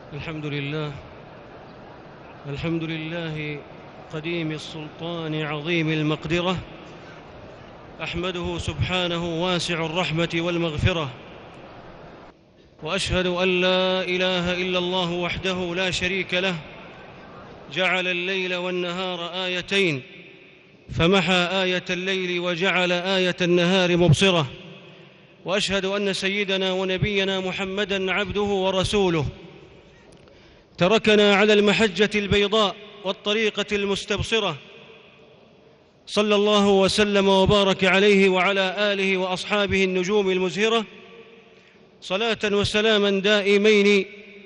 الحمد لله. الحمد لله قديم السلطان عظيم المقدرة، أحمده سبحانه واسع الرحمة والمغفرة، وأشهد أن لا إله إلا الله وحده لا شريك له، جعل الليل والنهار آيتين، فمحى آية الليل وجعل آية النهار مبصرة. وأشهد أن سيدنا ونبينا محمدًا عبده ورسوله، تركنا على المحجة البيضاء والطريقة المستبصرة، صلى الله وسلم وبارك عليه وعلى آله وأصحابه النجوم المزهرة، صلاة وسلاما دائمين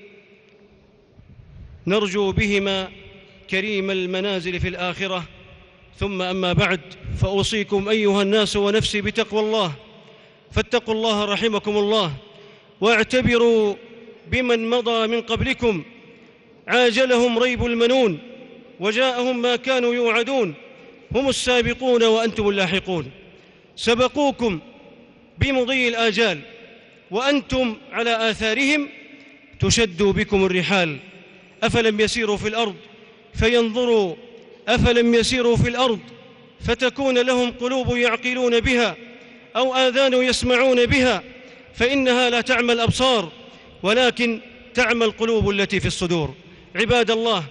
نرجو بهما كريم المنازل في الآخرة. ثم أما بعد، فأوصيكم أيها الناس ونفسي بتقوى الله، فاتقوا الله رحمكم الله، واعتبروا بمن مضى من قبلكم، عاجلهم ريب المنون وجاءهم ما كانوا يوعدون، هم السابقون وأنتم اللاحقون، سبقوكم بمضي الآجال وأنتم على آثارهم تشد بكم الرحال. أفلم يسيروا في الأرض فينظروا، أفلم يسيروا في الأرض فتكون لهم قلوب يعقلون بها أو آذان يسمعون بها، فإنها لا تعمى الأبصار ولكن تعمى القلوب التي في الصدور. عباد الله،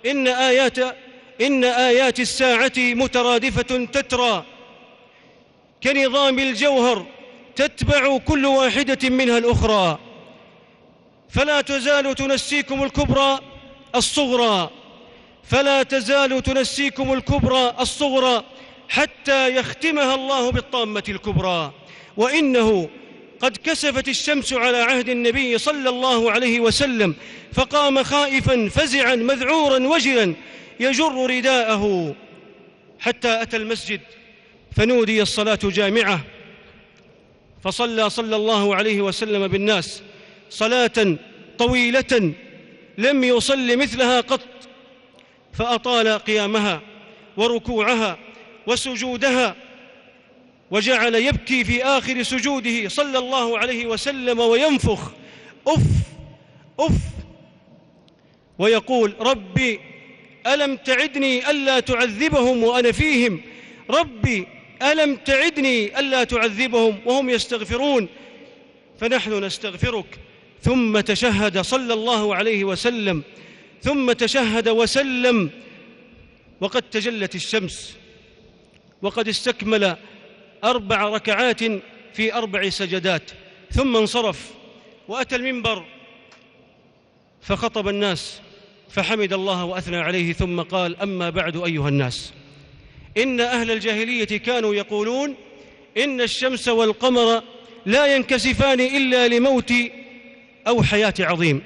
إن آيات الساعة مترادفة تترى كنظام الجوهر، تتبع كل واحدة منها الأخرى، فلا تزال تنسيكم الكبرى الصغرى، فلا تزال تنسيكم الكبرى الصغرى حتى يختمها الله بالطامة الكبرى. وإنه قد كسفت الشمس على عهد النبي صلى الله عليه وسلم، فقام خائفا فزعا مذعورا وجلا يجر رداءه حتى أتى المسجد، فنودي الصلاة جامعة، فصلى صلى الله عليه وسلم بالناس صلاة طويلة لم يصل مثلها قط، فأطال قيامها وركوعها وسجودها، وجعل يبكي في آخر سجوده صلى الله عليه وسلم وينفخ أف أف ويقول: ربي ألم تعدني ألا تعذبهم وأنا فيهم، ربي ألم تعدني ألا تعذبهم وهم يستغفرون، فنحن نستغفرك. ثم تشهد صلى الله عليه وسلم، ثم تشهد وسلم، وقد تجلت الشمس، وقد استكمل 4 ركعات في 4 سجدات، ثم انصرف وأتى المنبر فخطب الناس فحمد الله وأثنى عليه، ثم قال: أما بعد أيها الناس، إن أهل الجاهلية كانوا يقولون إن الشمس والقمر لا ينكسفان إلا لموت أو حياة عظيم،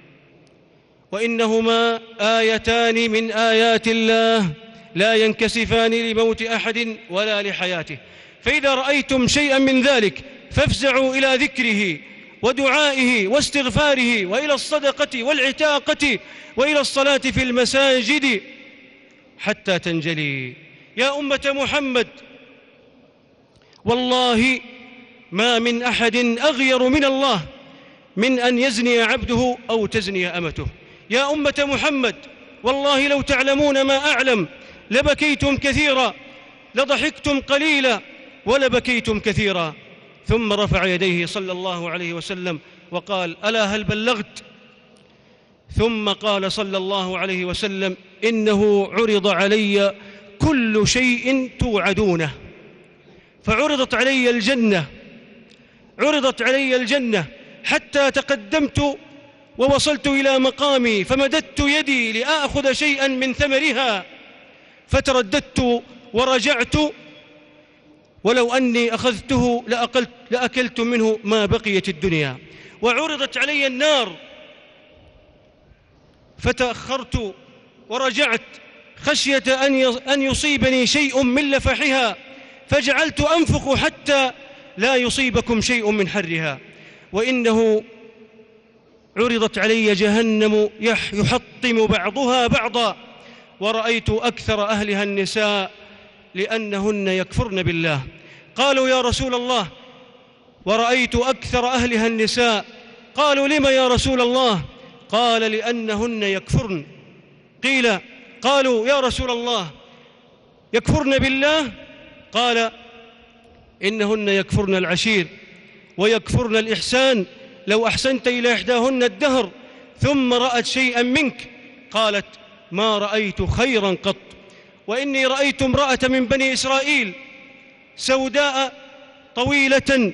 وإنهما آيتان من آيات الله لا ينكسفان لموت أحد ولا لحياته، فإذا رأيتم شيئا من ذلك فافزعوا إلى ذكره ودعائه واستغفاره، وإلى الصدقة والعتاقة، وإلى الصلاة في المساجد حتى تنجلي. يا أمة محمد، والله ما من أحد أغير من الله من أن يزني عبده أو تزني أمته. يا أمة محمد، والله لو تعلمون ما أعلم لبكيتم كثيرا، لضحكتم قليلا ولبكيتم كثيرا. ثم رفع يديه صلى الله عليه وسلم وقال: ألا هل بلغت؟ ثم قال صلى الله عليه وسلم: إنه عرض علي كل شيء توعدونه، فعرضت علي الجنة، عرضت علي الجنة حتى تقدمت ووصلت إلى مقامي، فمددت يدي لآخذ شيئا من ثمرها، فترددت ورجعت، ولو أني أخذته لأكلت منه ما بقيت الدنيا. وعرضت علي النار فتأخرت ورجعت خشية أن يصيبني شيء من لفحها، فجعلت أنفخ حتى لا يصيبكم شيء من حرها. وإنه عرضت علي جهنم يحطم بعضها بعضا، ورأيت أكثر أهلها النساء لأنهن يكفرن بالله. قالوا: يا رسول الله، ورأيت أكثر أهلها النساء. قالوا: لم يا رسول الله؟ قال: لأنهن يكفرن. قالوا: يا رسول الله، يكفرن بالله؟ قال: إنهن يكفرن العشير ويكفرن الإحسان، لو أحسنت إلى إحداهن الدهر ثم رأت شيئا منك قالت: ما رأيت خيرا قط. وإني رأيت امرأة من بني إسرائيل سوداء طويلة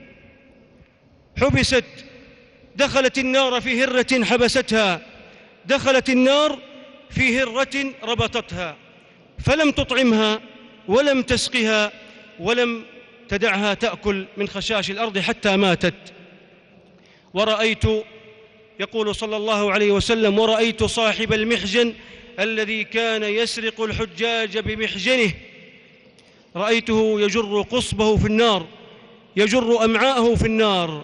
حبست، دخلت النار في هرة حبستها، دخلت النار في هرة ربطتها، فلم تطعمها ولم تسقها ولم تدعها تأكل من خشاش الأرض حتى ماتت. ورأيت، يقول صلى الله عليه وسلم: ورأيت صاحب المحجن الذي كان يسرق الحجاج بمحجنه، رأيته يجر قصبه في النار، يجر أمعاءه في النار.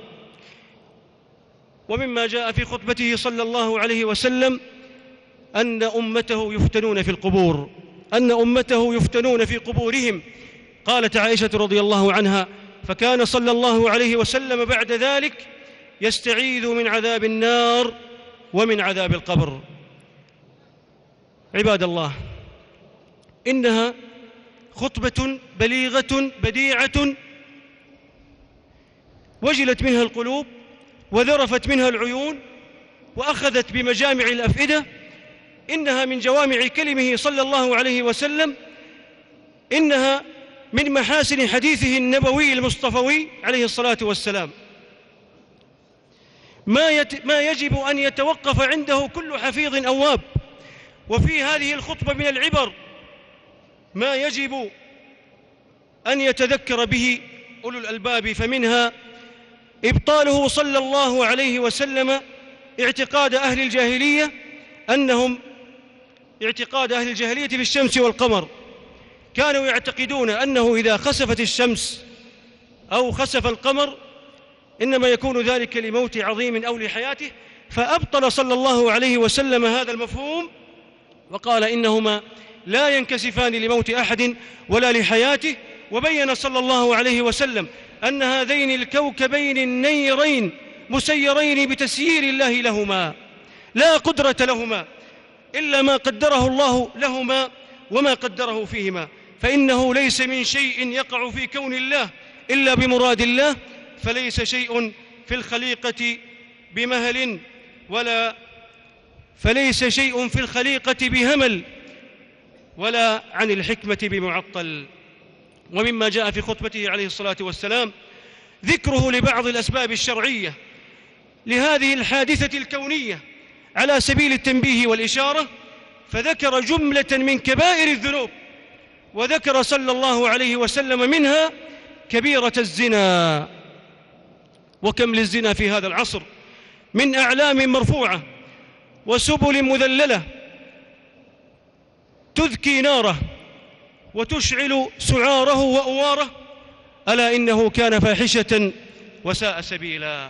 ومما جاء في خطبته صلى الله عليه وسلم أن أمته يفتنون في القبور، أن أمته يفتنون في قبورهم. قالت عائشة رضي الله عنها: فكان صلى الله عليه وسلم بعد ذلك يستعيذ من عذاب النار ومن عذاب القبر. عباد الله، إنها خطبة بليغة بديعة وجلت منها القلوب وذرفت منها العيون وأخذت بمجامع الأفئدة. إنها من جوامع كلمه صلى الله عليه وسلم، إنها من محاسن حديثه النبوي المصطفوي عليه الصلاة والسلام، ما يجب أن يتوقف عنده كل حفيظ أواب. وفي هذه الخطبة من العبر ما يجب أن يتذكر به أولو الألباب، فمنها إبطاله صلى الله عليه وسلم اعتقاد أهل الجاهلية بالشمس والقمر. كانوا يعتقدون أنه إذا خسفت الشمس أو خسف القمر إنما يكون ذلك لموت عظيم أو لحياته، فأبطل صلى الله عليه وسلم هذا المفهوم وقال إنهما لا ينكسفان لموت أحد ولا لحياته. وبين صلى الله عليه وسلم أن هذين الكوكبين النيرين مسيرين بتسيير الله لهما، لا قدرة لهما إلا ما قدره الله لهما وما قدره فيهما، فإنه ليس من شيء يقع في كون الله إلا بمراد الله، فليس شيء في الخليقة بمهل فليس شيء في الخليقة بهمل ولا عن الحكمة بمعطل. ومما جاء في خطبته عليه الصلاة والسلام ذكره لبعض الأسباب الشرعية لهذه الحادثة الكونية على سبيل التنبيه والإشارة، فذكر جملة من كبائر الذنوب، وذكر صلى الله عليه وسلم منها كبيرة الزنا. وكم للزنا في هذا العصر من أعلام مرفوعة وسبل مذللة تذكي ناره وتشعل سعاره وأواره، ألا إنه كان فاحشة وساء سبيلا.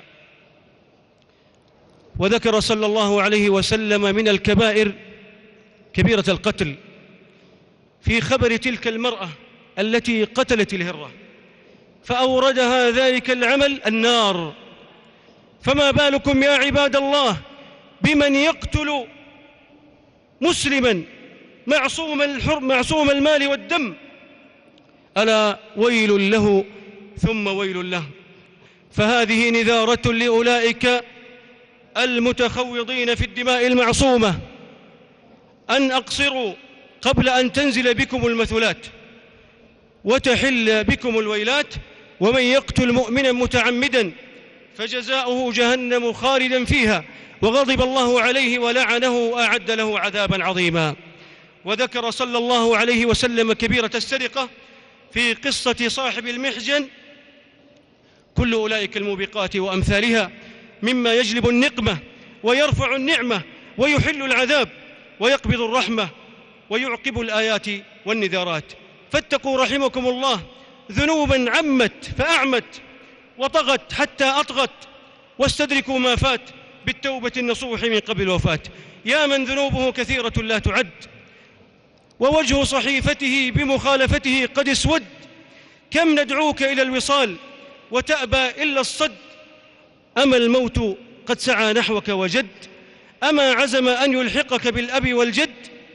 وذكر صلى الله عليه وسلم من الكبائر كبيرة القتل في خبر تلك المرأة التي قتلت الهرة فأوردها ذلك العمل النار. فما بالكم يا عباد الله بمن يقتل مسلما معصوم المال والدم؟ ألا ويل له ثم ويل له. فهذه نذارة لأولئك المتخوضين في الدماء المعصومة أن أقصروا قبل أن تنزل بكم المثلات وتحل بكم الويلات. ومن يقتل مؤمنا متعمدا فجزاؤه جهنم خالدا فيها وغضب الله عليه ولعنه وأعد له عذابا عظيما. وذكر صلى الله عليه وسلم كبيرة السرقة في قصة صاحب المحجن. كل أولئك الموبقات وأمثالها مما يجلب النقمة ويرفع النعمة ويحل العذاب ويقبض الرحمة ويعقب الآيات والنذارات. فاتقوا رحمكم الله ذنوبا عمت فأعمت وطغت حتى أطغت، واستدركوا ما فات بالتوبة النصوح من قبل الوفاة. يا من ذنوبه كثيرة لا تعد ووجه صحيفته بمخالفته قد اسود، كم ندعوك إلى الوصال وتأبى إلا الصد، أما الموت قد سعى نحوك وجد، أما عزم أن يلحقك بالأب والجد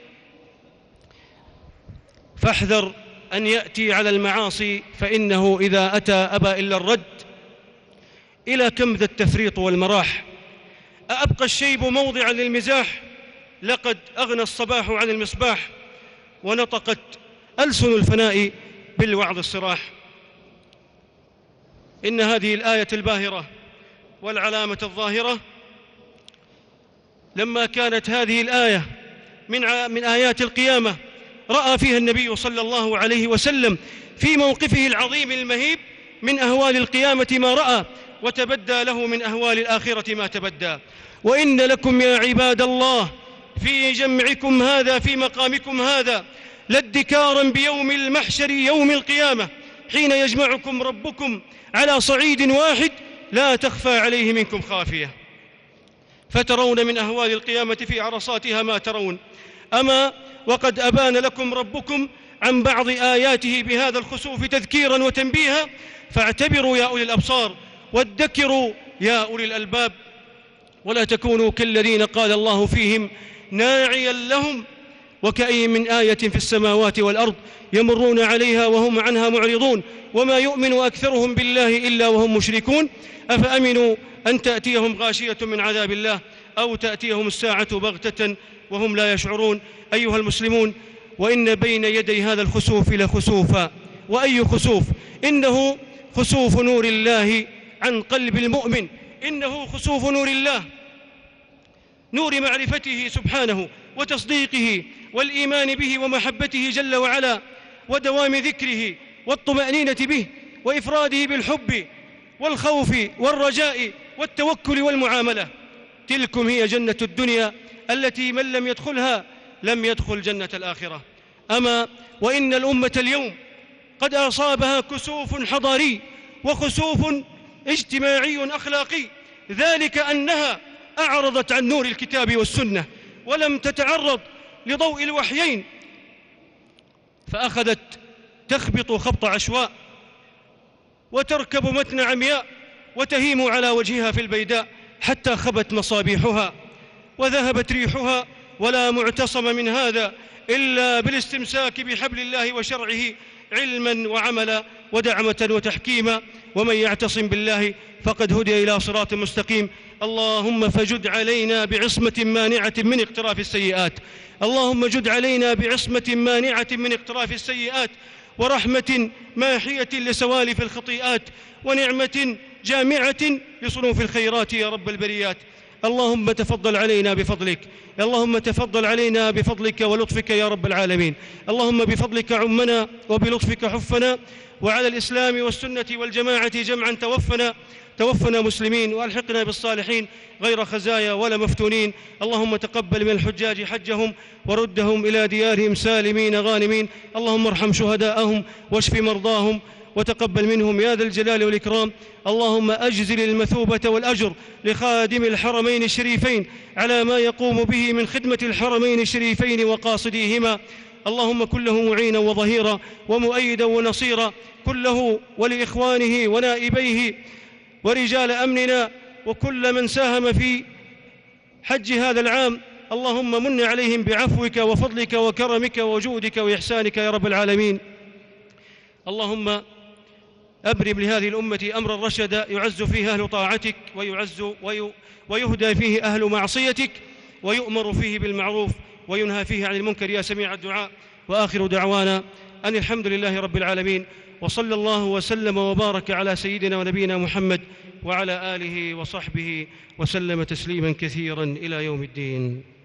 فاحذر أن يأتي على المعاصي، فإنه إذا أتى أبى إلا الرد. إلى كم ذا التفريط والمراح؟ أأبقى الشيب موضعا للمزاح؟ لقد أغنى الصباح عن المصباح، ونطقت ألسن الفناء بالوعظ الصراح. إن هذه الآية الباهرة والعلامة الظاهرة، لما كانت هذه الآية من آيات القيامة رأى فيها النبي صلى الله عليه وسلم في موقفه العظيم المهيب من أهوال القيامة ما رأى، وتبدى له من أهوال الآخرة ما تبدى. وإن لكم يا عباد الله في جمعكم هذا، في مقامكم هذا، لادكارا بيوم المحشر يوم القيامة، حين يجمعكم ربكم على صعيد واحد لا تخفى عليه منكم خافية، فترون من أهوال القيامة في عرصاتها ما ترون. أما وقد أبان لكم ربكم عن بعض آياته بهذا الخسوف تذكيرا وتنبيها، فاعتبروا يا أولي الأبصار، وادكروا يا أولي الألباب، ولا تكونوا كالذين قال الله فيهم ناعيا لهم وكأي من آية في السماوات والأرض يمرون عليها وهم عنها معرضون وما يؤمن أكثرهم بالله إلا وهم مشركون أفأمنوا أن تأتيهم غاشية من عذاب الله أو تأتيهم الساعة بغتة وهم لا يشعرون. أيها المسلمون، وإن بين يدي هذا الخسوف لخسوفا. وأي خسوف؟ إنه خسوف نور الله عن قلب المؤمن، إنه خسوف نور الله، نور معرفته سبحانه وتصديقه والإيمان به ومحبته جل وعلا، ودوام ذكره والطمأنينة به وإفراده بالحب والخوف والرجاء والتوكل والمعاملة. تلكم هي جنة الدنيا التي من لم يدخلها لم يدخل جنة الآخرة. أما وإن الأمة اليوم قد أصابها كسوف حضاري وخسوف اجتماعي أخلاقي، ذلك أنها أعرضت عن نور الكتاب والسنة ولم تتعرض لضوء الوحيين، فأخذت تخبط خبط عشواء وتركب متن عمياء وتهيم على وجهها في البيداء حتى خبت مصابيحها وذهبت ريحها، ولا معتصم من هذا إلا بالاستمساك بحبل الله وشرعه علما وعملا ودعمة وتحكيما، ومن يعتصم بالله فقد هدي إلى صراط مستقيم. اللهم فجد علينا بعصمة مانعة من اقتراف السيئات، اللهم جد علينا بعصمة مانعة من اقتراف السيئات، ورحمة ماحية لسوالف الخطيئات، ونعمة جامعة لصنوف الخيرات يا رب البريات. اللهم تفضل علينا بفضلك، اللهم تفضل علينا بفضلك ولطفك يا رب العالمين. اللهم بفضلك عمنا وبلطفك حفنا، وعلى الإسلام والسنة والجماعة جمعا توفنا مسلمين، وألحقنا بالصالحين غير خزايا ولا مفتونين. اللهم تقبل من الحجاج حجهم وردهم إلى ديارهم سالمين غانمين. اللهم ارحم شهداءهم واشف مرضاهم وتقبل منهم يا ذا الجلال والإكرام. اللهم أجزل المثوبة والأجر لخادم الحرمين الشريفين على ما يقوم به من خدمة الحرمين الشريفين وقاصديهما. اللهم كن له معينا وظهيرا ومؤيدا ونصيرا، كله ولإخوانه ونائبيه ورجال أمننا وكل من ساهم في حج هذا العام. اللهم من عليهم بعفوك وفضلك وكرمك وجودك وإحسانك يا رب العالمين. اللهم أبرم لهذه الأمة أمرا رشدا يعز فيه أهل طاعتك ويهدى فيه أهل معصيتك، ويؤمر فيه بالمعروف وينهى فيه عن المنكر يا سميع الدعاء. وآخر دعوانا أن الحمد لله رب العالمين، وصلى الله وسلم وبارك على سيدنا ونبينا محمد وعلى آله وصحبه وسلم تسليما كثيرا إلى يوم الدين.